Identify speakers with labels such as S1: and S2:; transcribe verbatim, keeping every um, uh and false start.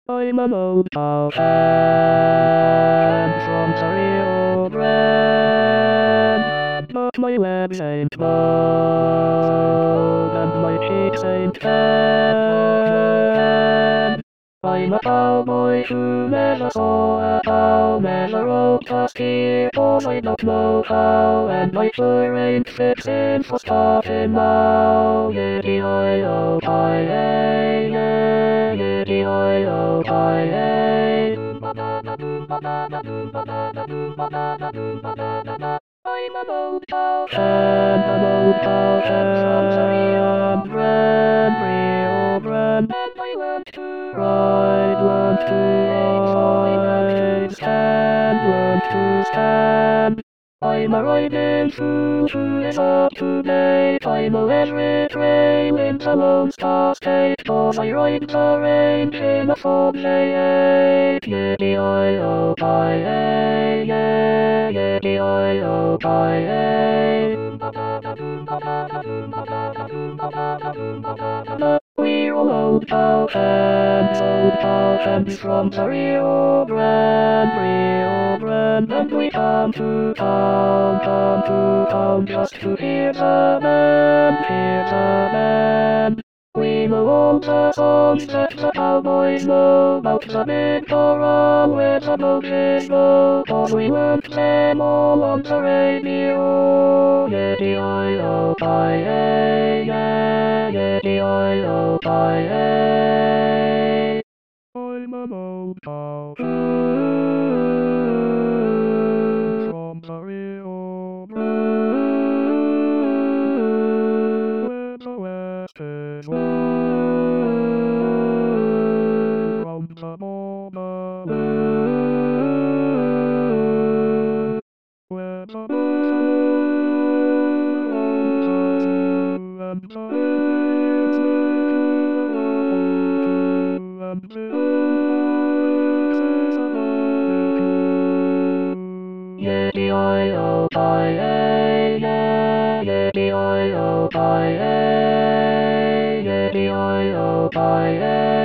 S1: I'm an old pal and from the Rio Grande, but my legs ain't bowed and my cheeks ain't tan. I'm a cowboy who never saw a cow, never rode past here, cause I don't know how, and my fur ain't fixin' for starting now. Yippee-yi-yo-ki-yay, yeah, yippee-yi-yo-ki-yay. I'm an old cow and an old cow from the Rio Grande, Rio Grande, and I learned to ride, learned to ride, stand, learned to stand. I'm a riding fool who is up to date. I'm a leisure trail in the Lone Star State, cause I ride the range in a Ford J eight. Yippee-yi-yo-ki-yay, yeah, yippee-yi-yo-ki-yay. We're all old pal hands, old pal hands from the Rio Grande, Rio Grande, and we come to town, come to town just to hear the band, hear the band. We know all the songs that the cowboys know about the big corral where the boats go, cause we learned them all on the radio. Yippee-yi-yo-ki-yay, yeah, yippee-yi-yo-ki-yay. I'm an old cow from the Rio Grande, where the west is wide, round the borderland, where the buffalo and the Indians make you a and the Yippee-yi-yo-ki-yay, yeah, yippee-yi-yo-ki-yay, yippee-yi-yo-ki-yay.